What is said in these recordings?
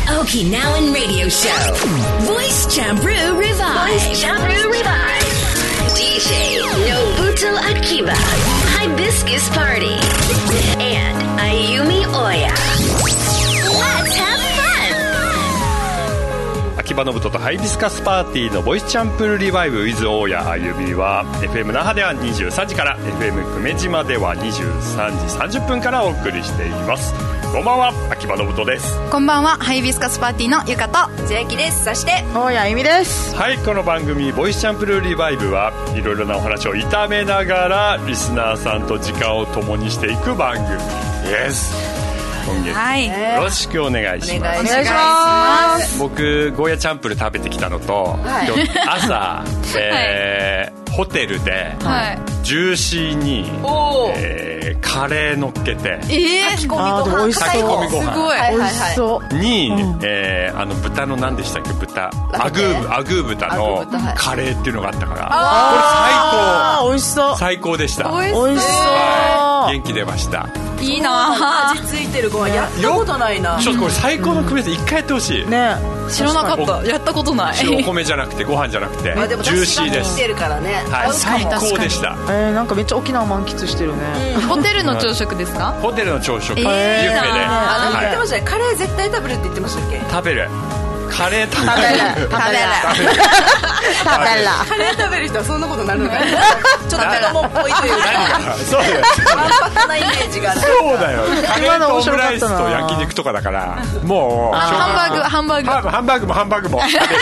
Okinawan Radio Show Voice Champroo Revive DJ Nobuto Akiba Hibiscus Party and Ayumi Oya. Let's have fun! 秋葉信人とハイビスカスパーティーのボイスチャンプルリバイブ with 大谷あゆみは FM 那覇では23時から FM 久米島では23時30分からお送りしています。こんばんは、秋葉信人です。 こんばんは、ハイビスカスパーティーのゆかと千秋です。そして大谷あゆみです。 はい、この番組ボイスチャンプルリバイブはいろいろなお話を炒めながらリスナーさんと時間を共にしていく番組です。今月、はい、よろしくお願いします。 お願いします。 僕ゴーヤチャンプル食べてきたのと、はい、今日朝、ホテルで、ジューシーに、カレー乗っけて、 炊き込みご飯、 炊き込みご飯、 すごい美味しそうに、豚の何でしたっけ、アグー豚のカレーっていうのがあったから、これ最高。 美味しそう。 最高でした。 美味しそう、 元気出ました。 いいな。 味付いてるご飯やったことないな。 ちょっとこれ最高の組み合わせ一回やってほしいね。 知らなかった。やったことない。 白米じゃなくてご飯じゃなくて、 でもジューシーです。 てるからね、 はい、最高でした。 なんかめっちゃ沖縄満喫してるね。 ホテルの朝食ですか？ ホテルの朝食、ビュッフェで。 言ってましたね、カレー絶対食べるって言ってましたっけ？ 食べる。カレー食べる。 カレー食べる人はそんなことなるのかな。ちょっと子供っぽいというか、 そうだよ。 わんぱくなイメージがある。 そうだよ。カレーとオムライスと焼肉とかだから、もうハンバーグも食べる。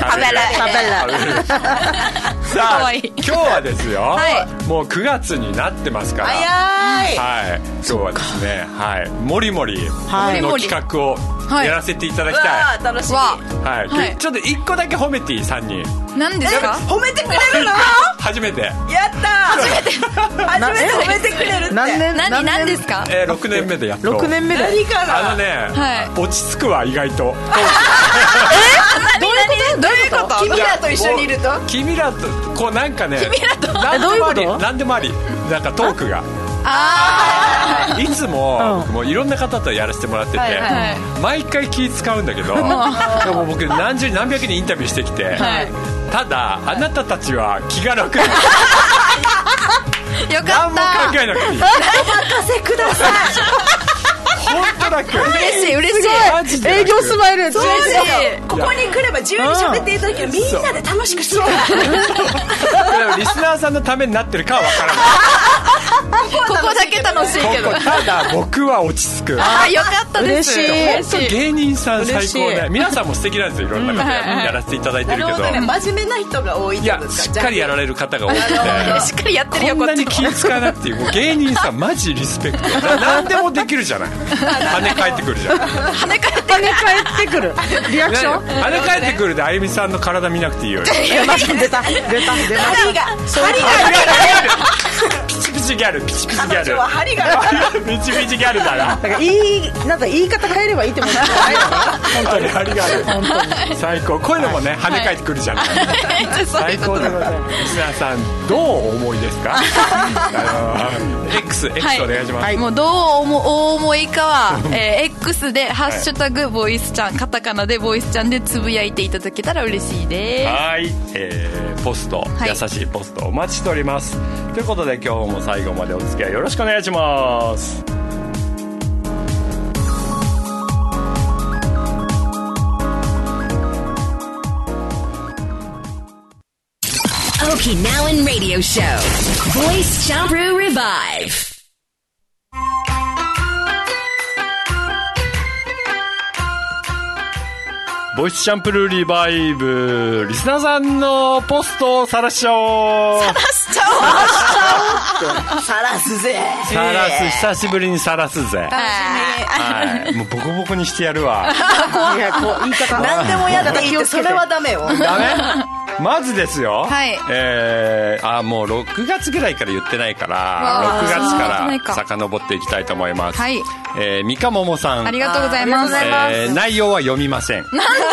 さあ、今日はですよ、もう9月になってますから、はい、今日はですね、はい、もりもりの企画をやらせていただきたい。 楽しみ。 はい、ちょっと1個だけ褒めていい？3人。 何ですか？ 褒めてくれるの？ 初めて。 やったー。初めて褒めてくれるって。 何ですか ？6年目でやっと。 6年目で。 何かな。 落ち着くわ意外と。 どういうこと？ 君らと一緒にいると？ 君らとこうなんかね。 君らと。どういうこと？ 何でもあり。なんかトークが。いつももういろんな方とやらせてもらってて、毎回気使うんだけど、でも僕何百人インタビューしてきて、ただあなたたちは気が楽。 よかった。 何も考えなくていい。お任せください。 本当だっけ。 嬉しい。 営業スマイル。 そうですよ。ここに来れば自由に喋っていただける。みんなで楽しくする。 リスナーさんのためになってるかは分からない。 ここだけ楽しいけど。 ただ僕は落ち着く。 よかったです。 嬉しい。 芸人さん最高ね。皆さんも素敵なんですよ。いろんな方やらせていただいてるけど。 真面目な人が多い。 いや、しっかりやられる方が多くて。 しっかりやってるよ。 こんなに気使わなくていい。芸人さんマジリスペクト。何でもできるじゃない。跳ね返ってくるじゃん。 跳ね返ってくる。 リアクション？ 跳ね返ってくるであゆみさんの体見なくていいよ。 出た。 針がピチピチギャル。 彼女は針がピチピチギャルだな。 なんか言い方変えればいいって思ってない。 本当に針がある。本当に最高。こういうのもね跳ね返ってくるじゃん。最高でございます。リスナーさんどうお思いですか？X お願いします。 もうどうお思いかはX でハッシュタグボイスちゃん、カタカナでボイスちゃんでつぶやいていただけたら嬉しいです。 はい、ポスト、優しいポストお待ちしております。ということで今日も最後までお付き合いよろしくお願いします。 Okinawan Radio Show Voice Champroo Revive。 ボイスチャンプルーリバイブリスナーさんのポストを晒しちゃおう。 晒すぜ。 久しぶりに晒すぜ。はい、もうボコボコにしてやるわ。 いや、こう言い方何でもやっていいって。それはダメよ。 ダメ。まずですよ、 はい、 もう6月ぐらいから言ってないから6月から遡っていきたいと思います。はい、三日桃さんありがとうございます。 内容は読みません。 なんで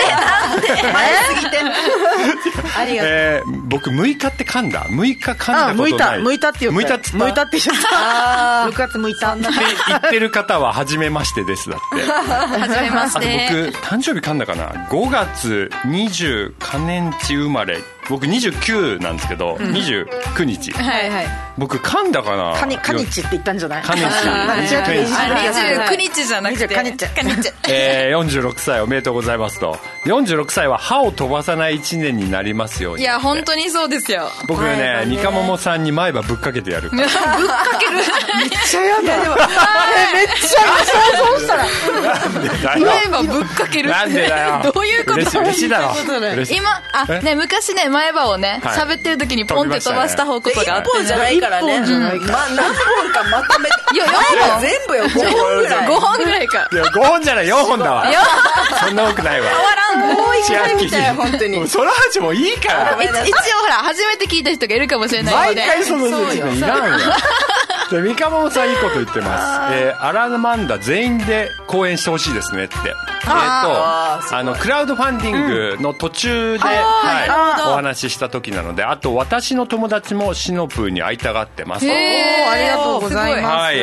前すぎてありがとう。 僕6日って噛んだ6日噛んだことない。 向いたって言った。 向いたって言った。 向いたって言った。6月向いたって言ってる方は初めましてですだって初めまして。 僕誕生日噛んだかな。5月20可年地生まれ。僕29なんですけど、29日。 はいはい。 僕噛んだかな。 カニチって言ったんじゃない？ カニチ。 29日じゃなくて。カニチ。 46歳おめでとうございますと。46歳は歯を飛ばさない1年になりますように。 いや本当にそうですよ。 僕ね、ニカモモさんに前歯ぶっかけてやる。 ぶっかける。 めっちゃやだ。めっちゃ想像したら。 前歯ぶっかける。 なんでだよ。 どういうこと？ 嬉しいだろ。 今ね昔ね前歯をね喋ってる時にポンって飛ばしたことがあって。 1本じゃないからね。何本かまとめて。 いや4本。 全部よ5本ぐらい。 5本ぐらいか。 いや5本じゃない4本だわ。そんな多くないわ。 変わらん。 もう一回みたい本当に。 その話もいいから。 一応ほら初めて聞いた人がいるかもしれないので。 毎回その説明いらんわ。でミカモモさんいいこと言ってます。アラマンダ全員で公演してほしいですねって。クラウドファンディングの途中で、お話しした時なので、あと私の友達もシノプーに会いたがってます。 ありがとうございます。 はい、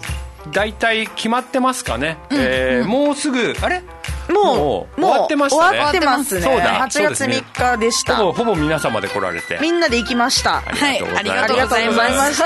大体決まってますかね。もうすぐあれ？もう終わってましたね。 終わってますね。 そうだ。 8月3日でした。 ほぼ皆様で来られて。 みんなで行きました。 はい、ありがとうございました。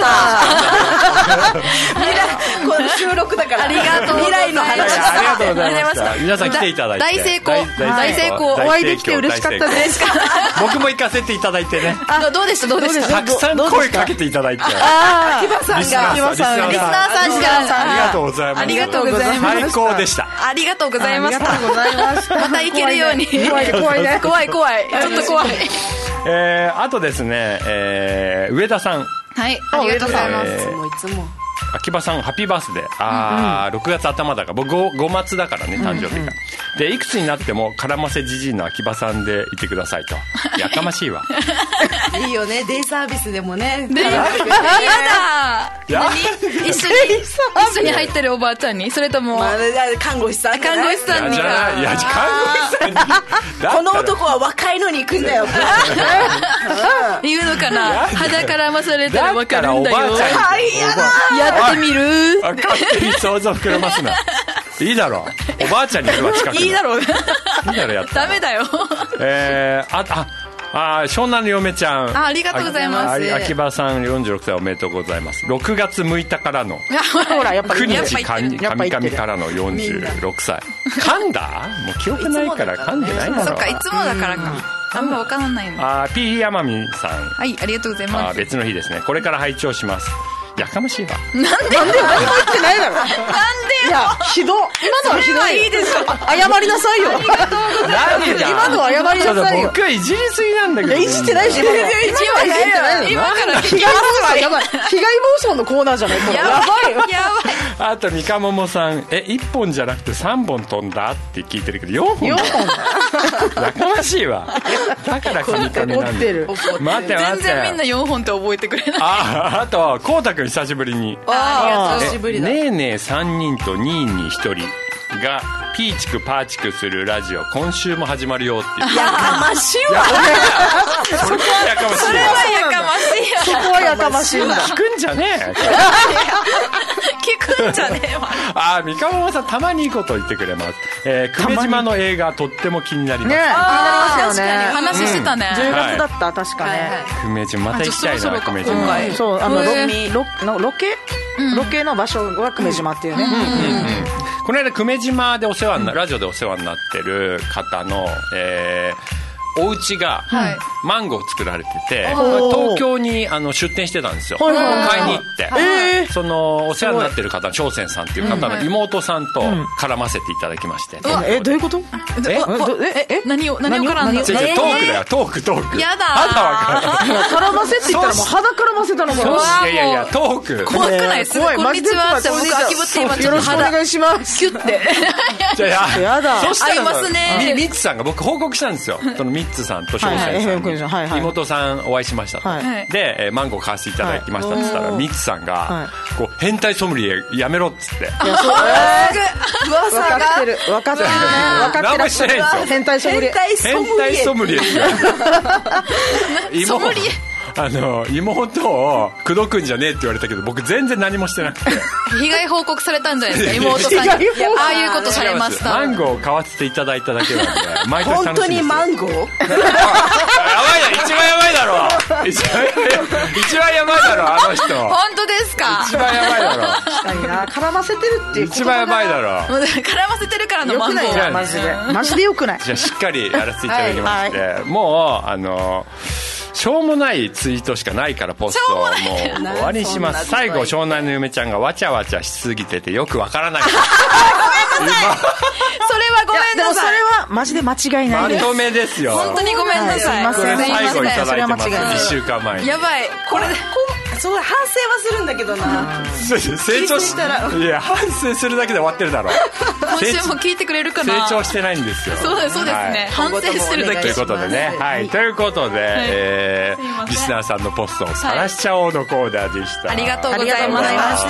この収録だから。 ありがとう。 未来の話。 ありがとうございました。皆さん来ていただいて。 大成功。 お会いできて嬉しかったです。 僕も行かせていただいてね。 どうでしたたくさん声かけていただいて。 秋葉さんが。 リスナーさんが。 ありがとうございます。 ありがとうございます。 最高でした。 ありがとうございました。また行けるように。 怖いね。 怖い。ちょっと怖い。 あとですね、上田さん。 はい、ありがとうございます。 いつも。 秋葉さんハッピーバースデー。6月頭だから僕 5月だからね誕生日が。でいくつになっても絡ませじじいの秋葉さんでいてくださいと。やかましいわ。 いいよね、デイサービスでもね。 やだ。一緒に入ってるおばあちゃんに、それとも看護師さんにか。 いや看護師さんに。 この男は若いのに行くんだよ。 言うのかな。肌絡まされたら分かるんだよ。 やってみる。 勝手に想像膨らますな。いいだろう。おばあちゃんにいるわ近くに。 いいだろう。 やった。 ダメだよ。 湘南の嫁ちゃん。 ありがとうございます。 秋葉さん46歳おめでとうございます。6月6日からのほらやっぱり 9日神からの46歳。噛んだ？もう記憶ないから噛んでないだろ。 そっか、いつもだからか。あんま分からないの。 P 山美さん。 はい、ありがとうございます。 別の日ですね。これから拝聴します。やかましいわ。 なんで何も言ってないだろ。なんでよ。いやひど。今のはひどい。 いいですよ。 謝りなさいよ。 ありがとうございます。 今のは謝りなさいよ。 僕はいじりすぎなんだけど。 いじってないし。今から聞きますわ。やばい。被害妄想のコーナーじゃない。 やばいよ。 あと三鴨もさん、1本じゃなくて3本飛んだって聞いてるけど4本だ。やかましいわ。だから神々なんだよ。待て。 全然みんな4本って覚えてくれない。 あとこうたくん久しぶりに。 久しぶりだ。 ねえねえ3人と2人に1人がピーチクパーチクするラジオ今週も始まるよって言って。 やかましいわ。 それはやかましいわ。 それはやかましいわ。 そこはやかましいんだ。 聞くんじゃねえ。 聞くんじゃねえわ。 三鴨さんたまにいいこと言ってくれます。久米島の映画とっても気になります。 ね、気になりますよね。 話してたね。 10月だった確かね。 久米島また行きたいな久米島。 そうロケの場所は久米島っていうね。 この間久米島でラジオでお世話になってる方のお家がマンゴー作られてて、東京に出店してたんですよ。買いに行ってそのお世話になってる方長泉さんっていう方の妹さんと絡ませていただきまして。 どういうこと？ 何を絡んだ？ トークだよトーク。 やだ。 絡ませって言ったらもう肌絡ませたのか。 いやトーク。 怖くない？すごい。こんにちはって僕秋葉って今ちょっと肌よろしくお願いしますキュッて。 やだ。 そしたら合いますね。 ミッツさんが僕報告したんですよ。そのミミッツさんと翔先さんに妹さんお会いしましたと、でマンゴー買わせていただきましたって言ったら、ミッツさんがこう変態ソムリエやめろっつって、 噂が分かってる何もしてないんですよ。 変態ソムリエソムリエ妹を口説くんじゃねえって言われたけど、僕全然何もしてなくて被害報告されたんじゃないですか、妹さんに。ああいうことされました。 マンゴーを買わせていただいただけなんで毎年楽しみです。 本当にマンゴーやばいな、一番やばいだろ一番やばいだろあの人。 本当ですか。 一番やばいだろ確かにな、絡ませてるっていう一番やばいだろ。 絡ませてるからのマンゴー。 よくない、マジでよくない。 じゃあしっかりやらせていただきまして、もうしょうもないツイートしかないからポストをもう終わりにします。最後湘南の嫁ちゃんがわちゃわちゃしすぎててよくわからないごめんなさい。それはごめんなさい。 でもそれはマジで間違いないです。 まとめですよ。 本当にごめんなさい。 これ最後いただいてます。1週間前に。 やばい。これそう反省はするんだけどな。 成長したらいや反省するだけで終わってるだろ。 今週も聞いてくれるかな。 成長してないんですよ。 そうですね。反省するだけ。 ということでね。はい。ということでリスナーさんのポストを晒しちゃおうのコーナーでした。 ありがとうございました。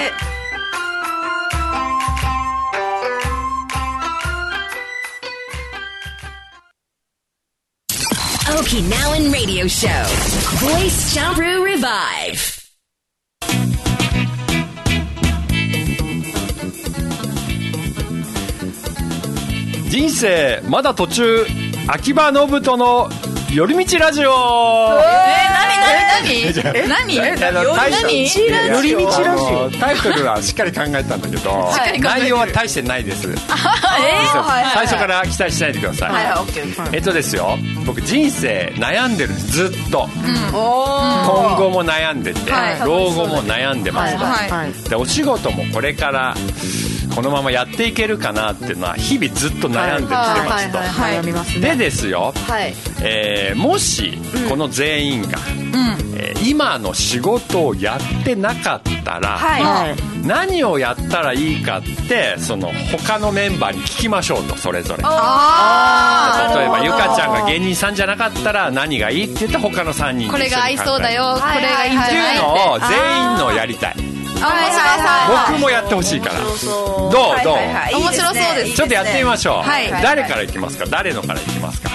Okinawan Radio Show Voice Jumproo Revive。 人生まだ途中、秋葉信人の寄り道ラジオ。 何寄り道ラジオ。タイトルはしっかり考えたんだけど内容は大してないです。最初から期待しないでください。ですよ、僕人生悩んでるんです、ずっと。今後も悩んでて、老後も悩んでますと。でお仕事もこれからこのままやっていけるかなっていうのは日々ずっと悩んできてますと。でですよ、もしこの全員が、今の仕事をやってなかったら、何をやったらいいかってその他のメンバーに聞きましょうと、それぞれ。例えばゆかちゃんが芸人さんじゃなかったら何がいいって言って他の3人にこれが合いそうだよ、これがいいんじゃないっていうのを全員のやりたい。僕もやってほしいから。どう面白そうです。 ちょっとやってみましょう。誰からいきますか？誰のからいきますか？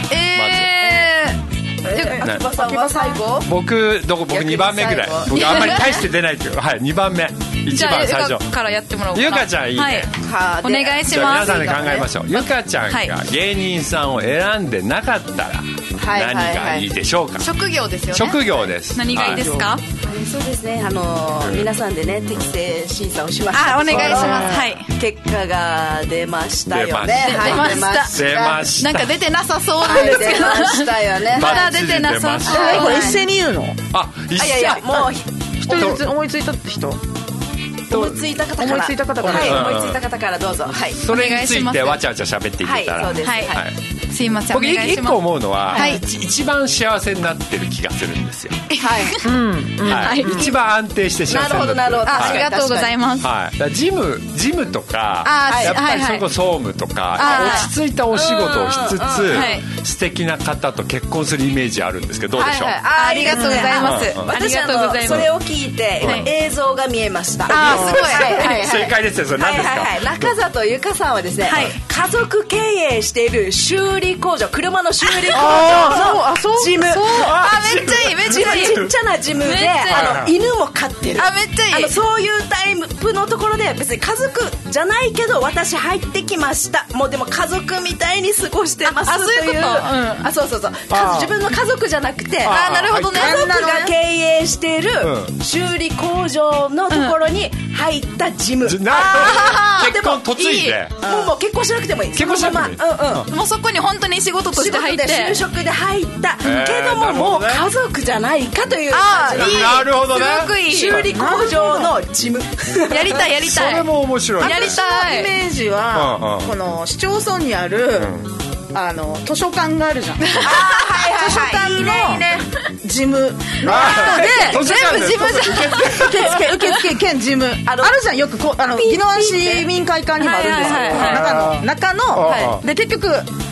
秋葉最後。 僕2番目ぐらい。僕あんまり大して出ないけど、はい、2番目、一番最初。 じゃあゆかからやってもらおうかな。 ゆかちゃんいいね。 お願いします。 じゃあ皆さんで考えましょう。ゆかちゃんが芸人さんを選んでなかったら何がいいでしょうか？ 職業ですよね。 職業です。 何がいいですか？ そうですね、皆さんでね適正審査をしました。 お願いします。はい。 結果が出ましたよね。 出ました。なんか出てなさそうなんですけど。 出ましたよね。 まだ出てなさそう。 これ一斉に言うの？ 一斉に。 いやもう一人ずつ思いついた人。 思いついた方から。 思いついた方から。 はい、思いついた方からどうぞ。はい。 それについてわちゃわちゃ喋っていけたら。 はい、そうです。はい。 すいません。 僕一個思うのは、一番幸せになってる気がするんですよ。はい。一番安定して幸せになってる。 なるほど。 ありがとうございます。 はい。ジムとか、やっぱりそこ総務とか落ち着いたお仕事をしつつ素敵な方と結婚するイメージあるんですけど、どうでしょう？ ありがとうございます。 私それを聞いて映像が見えました。 すごい。 正解ですよ。それ何ですか？ 中里ゆかさんはですね、家族経営している修理工場、車の修理工場のジム。 めっちゃいい、めっちゃいい。 ちっちゃなジムで犬も飼ってる。 めっちゃいい。 そういうタイプのところで別に家族じゃないけど私入ってきました。もうでも家族みたいに過ごしてますという。そう自分の家族じゃなくて、 なるほどね。 家族が経営している修理工場のところに入ったジム。 結婚嫁いで。 もう結婚しなくてもいい。 結婚しなくてもいい。 もうそこに本当に仕事として入って。 就職で入ったけどももう家族じゃないかという感じ。 なるほどね。 すごくいい。 修理工場のジム。 やりたい。 それも面白い。 やりたい。 イメージはこの市町村にある図書館があるじゃん。図書館のジムの人で全部ジムじゃん。 受付兼ジムあるじゃん。よく宜野湾市民会館にもあるんですけど、中ので結局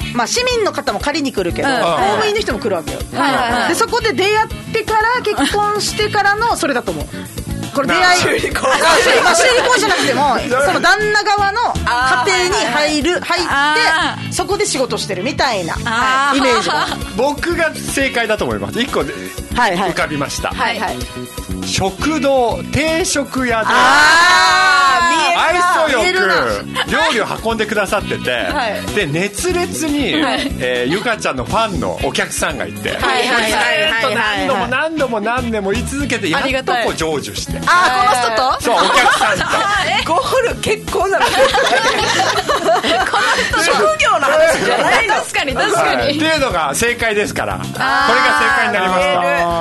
まあ、市民の方も借りに来るけど、公務員の人も来るわけよ、でそこで出会ってから結婚してからのそれだと思う。これ出会い修理工じゃなくてもその旦那側の家庭に入ってそこで仕事してるみたいなイメージが僕が正解だと思います。1個で浮かびました、食堂定食屋で愛想よく料理を運んでくださってて、で熱烈に、ゆかちゃんのファンのお客さんがいて、ずっと何度も何年も言い続けてやっとこう成就して、この人とそうお客さんとゴール結構なのこの人職業の話じゃないの。 確かにっていうのが正解ですから、これが正解になりました。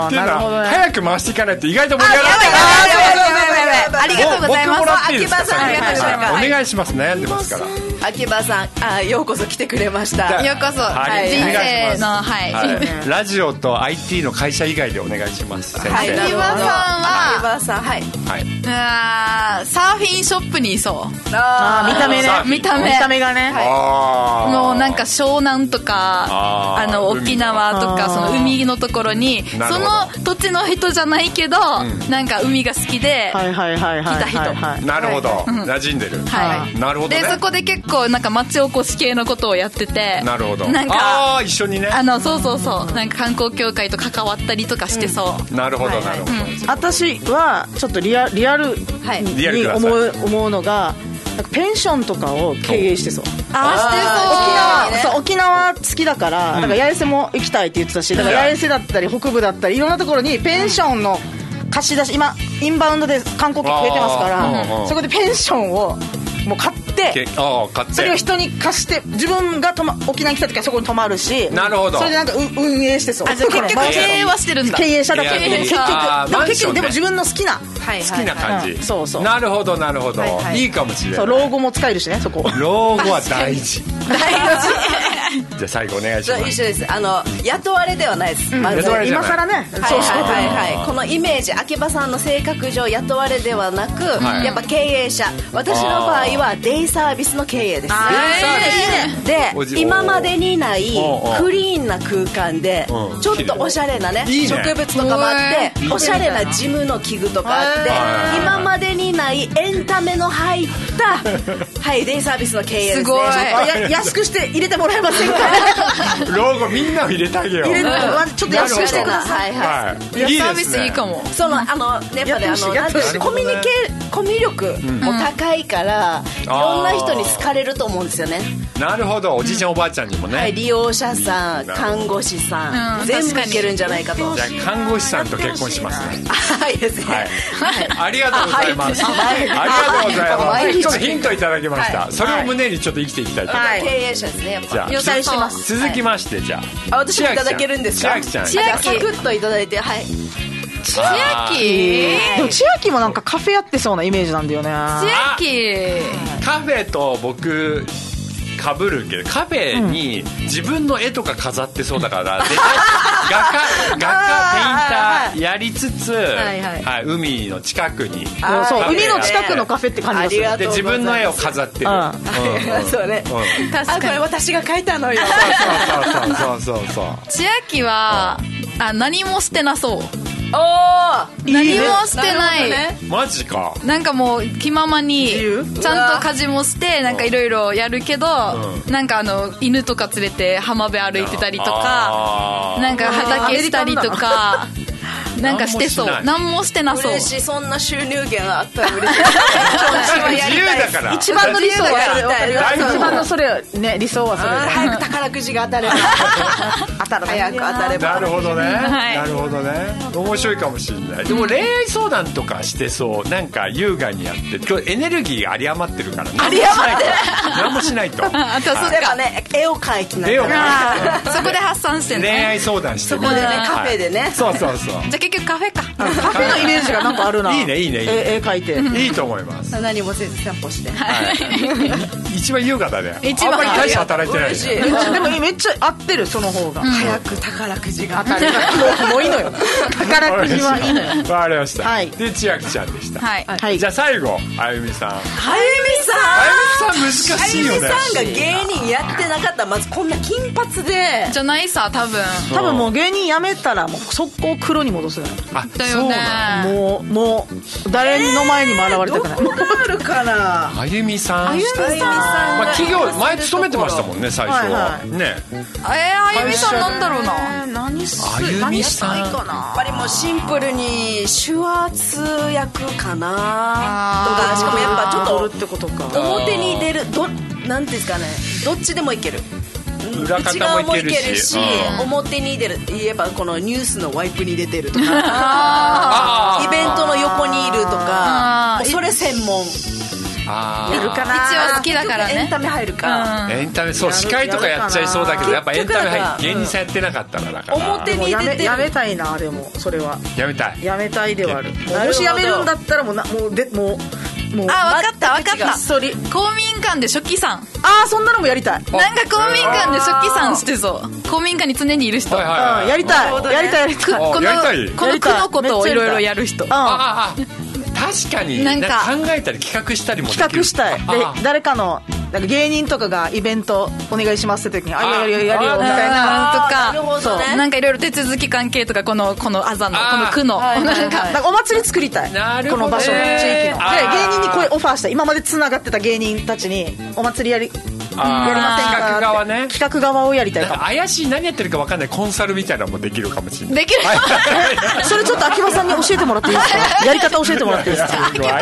っていうのは早く回していかないと意外と盛り上がってありがとうございます。 秋葉さんありがとうございます。お願いします。悩んでますから。 秋葉さんようこそ来てくれました。 ようこそ、人生のラジオと IT の会社以外でお願いします。先生。 秋葉さんはサーフィンショップにいそう。 見た目ね。見た目がね。 もうなんか湘南とか沖縄とかその海のところにその土地の人じゃないけどなんか海が好きで来た人。 なるほど。馴染んでる。なるほどね。 でそこで結構なんか町おこし系のことをやってて。 なるほど。 なんか一緒にね。 そうなんか観光協会と関わったりとかしてそう。 なるほどなるほど。 私はちょっとリアルに思うのがなんかペンションとかを経営してそう。沖縄好きだからだから八重洲も行きたいって言ってたし、だから八重洲だったり北部だったりいろんなところにペンションの貸し出し、今インバウンドで観光客増えてますから、そこでペンションをもう買ってそれを人に貸して自分が沖縄に来た時はそこに泊まるし、 なるほど。 それでなんか運営してそう。 じゃあ結局経営はしてるんだ。 経営者だけど結局でも自分の好きな感じ。 そうなるほどなるほど。いいかもしれない。 老後も使えるしね、そこ老後は大事。じゃあ最後お願いします。 一緒です。雇われではないです。今更ね。 このイメージ、秋葉さんの性格上雇われではなくやっぱ経営者。私の場合はデイサービスの経営です。で今までにないクリーンな空間でちょっとおしゃれなね植物とかもあっておしゃれなジムの器具とかあって今までにないエンタメの入ったデイサービスの経営ですね。 すごい。 安くして入れてもらえませんか。 老後みんなを入れてあげよう。 ちょっと安くしてください。 サービスいいかも。 やっぱりコミュ力も高いからいろんな人に好かれると思うんですよね。 なるほど。おじいちゃんおばあちゃんにもね。 利用者さん、看護師さん全部いけるんじゃないかと。 じゃあ看護師さんと結婚しますね。 はいですね。 ありがとうございます。ありがとうございます。ちょっとヒントいただきました。それを胸にちょっと生きていきたいと思います。 経営者ですね。やっぱ予算します。 続きましてじゃあ私もいただけるんですか。 千秋ちゃんサクッといただいて。 千秋千秋もなんかカフェやってそうなイメージなんだよね。 千秋カフェと僕かぶるけどカフェに自分の絵とか飾ってそうだから画家ペインターやりつつ海の近くに海の近くのカフェって感じがする。 で自分の絵を飾ってる。 そうね。確かにこれ私が描いたのよ。 そう千秋は何もしてなそう。何もしてない。 マジか。 なんかもう気ままにちゃんと家事もしてなんかいろいろやるけど、なんか犬とか連れて浜辺歩いてたりとかなんか畑したりとかなんかしてそう。何もしてなそう。 嬉しい。そんな収入源あったら嬉しい。 自由だから。 一番の理想は一番のそれね、理想はそれ。 早く宝くじが当たれば。早く当たれば。 なるほどね。なるほどね。面白いかもしれない。でも恋愛相談とかしてそう。なんか優雅にやって今日エネルギーが有り余ってるから何もしないと。 あとそうかね、絵を描いてない。 そこで発散してね。 恋愛相談してそこでね、カフェでね。 そう。 じゃあ結局カフェか。 カフェのイメージがなんかあるな。 いいね。 絵描いていいと思います。 何もせず散歩して。 一番優雅だね。 一番あんまり大して働いてないね。 でもめっちゃ合ってる、その方が。 早く宝くじが当たりがもういいのよ。宝くじはいいのよ。 わかりました。 はい。 で、千秋ちゃんでした。 はい。 じゃあ最後、あゆみさん。 あゆみさん難しいよね。 あゆみさんが芸人やってなかったらまずこんな金髪でじゃないさ、多分もう芸人辞めたらもう速攻黒に戻す。 だよね。 もう誰の前にも現れたくない。 どこがあるかな。 あゆみさん。企業前勤めてましたもんね、最初は。ね。 あゆみさんなんだろうな。 あゆみさん。 やっぱりもうシンプルに手話通訳かなとか、しかもやっぱちょっと表に出るなんていうんですかね、どっちでもいける。 裏方もいけるし、 表に出る、言えばこのニュースのワイプに出てるとか、イベントの横にいるとか、それ専門。 いるかな。一応好きだからね。 エンタメ入るか。 エンタメ、そう、司会とかやっちゃいそうだけど、やっぱエンタメ入る。芸人さんやってなかったらだから。 表に出てる。 やめたいな、でもそれは。 やめたいではある。もしやめるんだったらもう分かった公民館で書記さん。 そんなのもやりたい。 なんか公民館で書記さんしてそう。公民館に常にいる人。 やりたい。 この句のことをいろいろやる人。 確かになんか考えたり企画したりもできる。 企画したい。で誰かのなんか芸人とかがイベントお願いしますって時にやるよみたいなとか、そうなんかいろいろ手続き関係とかこのあざのこの区のなんかお祭り作りたい。この場所の地域ので芸人にこういうオファーしたい。今までつながってた芸人たちにお祭りやりませんか。 企画側ね。 企画側をやりたいかも。 怪しい何やってるか分かんないコンサルみたいなのもできるかもしれない。 できる。 それちょっと秋葉さんに教えてもらっていいですか。やり方教えてもらっていいですか。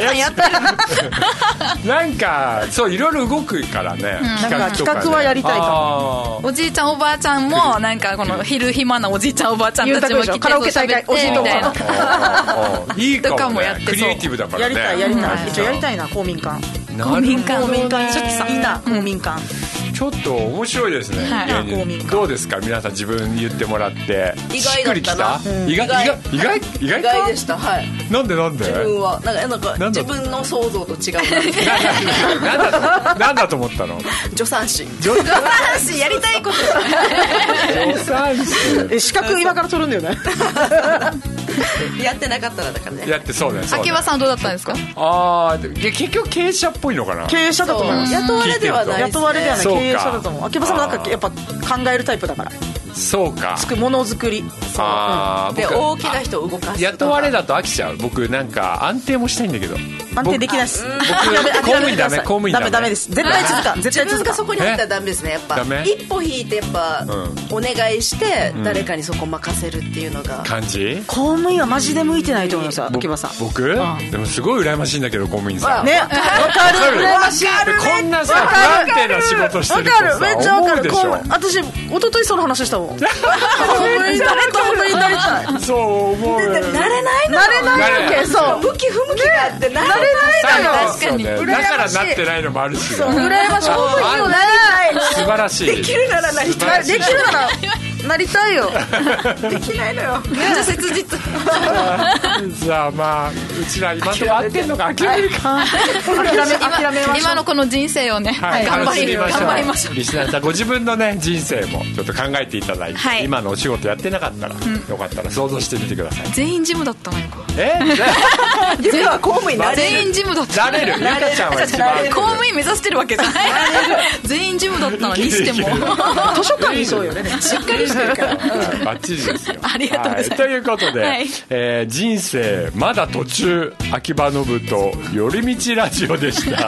なんかそういろいろ動くからね。 企画はやりたいかも。 おじいちゃんおばあちゃんもなんかこの昼暇なおじいちゃんおばあちゃんたちも来てカラオケ大会おじいとかいいかもね。クリエイティブだからね。 やりたい。一応やりたいな公民館。 公民館いいな公民館。 ちょっと面白いですね。どうですか皆さん、自分に言ってもらって意外だったな。 意外でした。はい。 なんで自分はなんか自分の想像と違う。 なんだと思ったの。 助産師やりたいこと。 助産師。 資格今から取るんだよね。 やってなかったらだからね。 やってそうね。 秋葉さんはどうだったんですか。 結局経営者っぽいのかな。 経営者だと思います。 雇われではない。 経営者だと思う。秋葉さんもなんかやっぱ考えるタイプだから。 そうか。 ものづくり。 で大きな人を動かす。 雇われだと飽きちゃう。僕なんか安定もしたいんだけど。 安定できないです。 公務員ダメ。 ダメです。絶対続かん。 自分がそこに入ったらダメですね。やっぱ一歩引いてやっぱお願いして誰かにそこ任せるっていうのが感じ。 公務員はマジで向いてないと思いますよ。秋葉さん。 僕でもすごい羨ましいんだけど公務員さん。 ね。わかる。羨ましい。 こんなさ不安定な仕事してるとさ。 めっちゃわかる。私一昨日その話したもん。公務員なりたい。 そう思う。 なれないの。そう向き不向きがあってなれないのよ。 確かに。 だからなってないのもあるし。 そう羨ましい。公務員をなりたい。 素晴らしい。 できるならなりたい。 できるならなりたいよ。 できないのよ。 めっちゃ切実。 じゃあまあうちら今のところ合ってんのか諦めるか。 諦めましょう。 今のこの人生をね頑張りましょう。 リスナーさんご自分のね人生もちょっと考えていただいて、今のお仕事やってなかったらよかったら想像してみてください。 全員ジムだったのよ。 全員公務員なれる。 全員ジムだった。 なれる。ゆかちゃんは一番公務員目指してるわけじゃない。全員ジムだったのにしても図書館にそうよね。しっかりしてるから。 バッチリですよ。 ありがとうございます。 ということで、人生まだ途中、秋葉のぶと寄り道ラジオでした。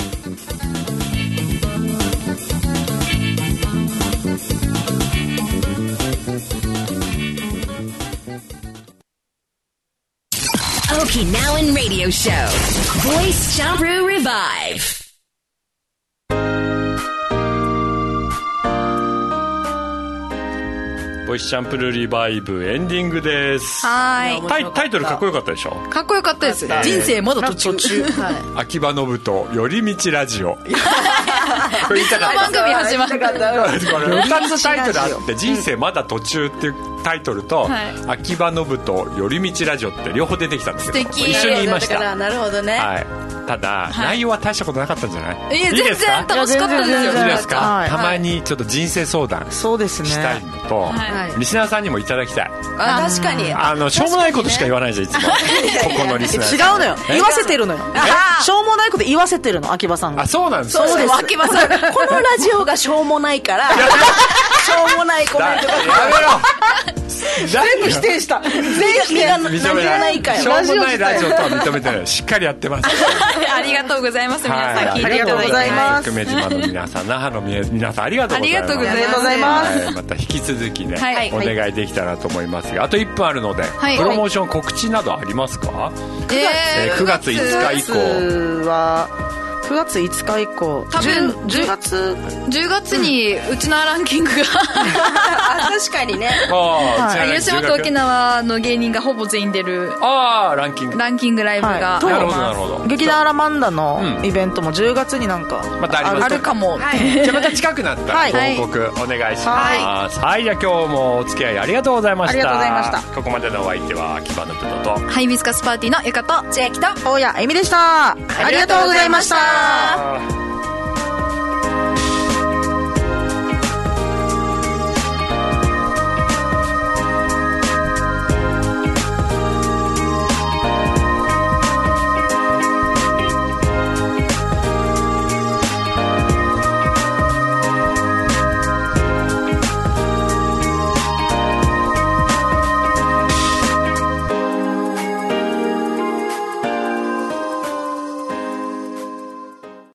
Okinawan Radio Show Voice Jumperoo Revive。 ボイスチャンプルリバイブエンディングです。 はい。 タイトルかっこよかったでしょ。 かっこよかったです。人生まだ途中。 秋葉のぶと寄り道ラジオ。 これ言いたかった。 番組始まった。 これ2つタイトルあって、人生まだ途中っていうタイトルと、秋葉信人寄り道ラジオって両方出てきたんですけど、一緒に言いました。 なるほどね。 はい。ただ、内容は大したことなかったんじゃない？ いや、全然楽しかったですよ。 いいですか？たまにちょっと人生相談したいのと、リスナーさんにもいただきたい。 確かに。 しょうもないことしか言わないじゃん、いつも。ここのリスナー。 違うのよ。言わせてるのよ。しょうもないこと言わせてるの、秋葉さんが。 あ、そうなんです。 そうです。秋葉さん。このラジオがしょうもないから、しょうもないコメントが。やめろ。 全部否定した。全部否定が認めないから。しょうもないラジオとは認めてない。しっかりやってます。 ありがとうございます、皆さん。 ありがとうございます。 久米島の皆さん、那覇の皆さん、ありがとうございます。 ありがとうございます。 また引き続きね、お願いできたらと思いますが、あと1分あるので、プロモーション告知などありますか？9月5日以降は9月5日以降、多分10 月にうちのランキングが確かにね、 広島と沖縄の芸人がほぼ全員出るランキングライブが、 なるほどなるほど。 劇団アラマンダのイベントも10月になんかあるかも。 じゃあまた近くなったらご報告お願いします。はい、じゃあ今日もお付き合いありがとうございました。 ありがとうございました。 ここまでのお相手は秋葉のプトとハイビスカスパーティーのゆかと千秋と大谷恵美でした。ありがとうございました。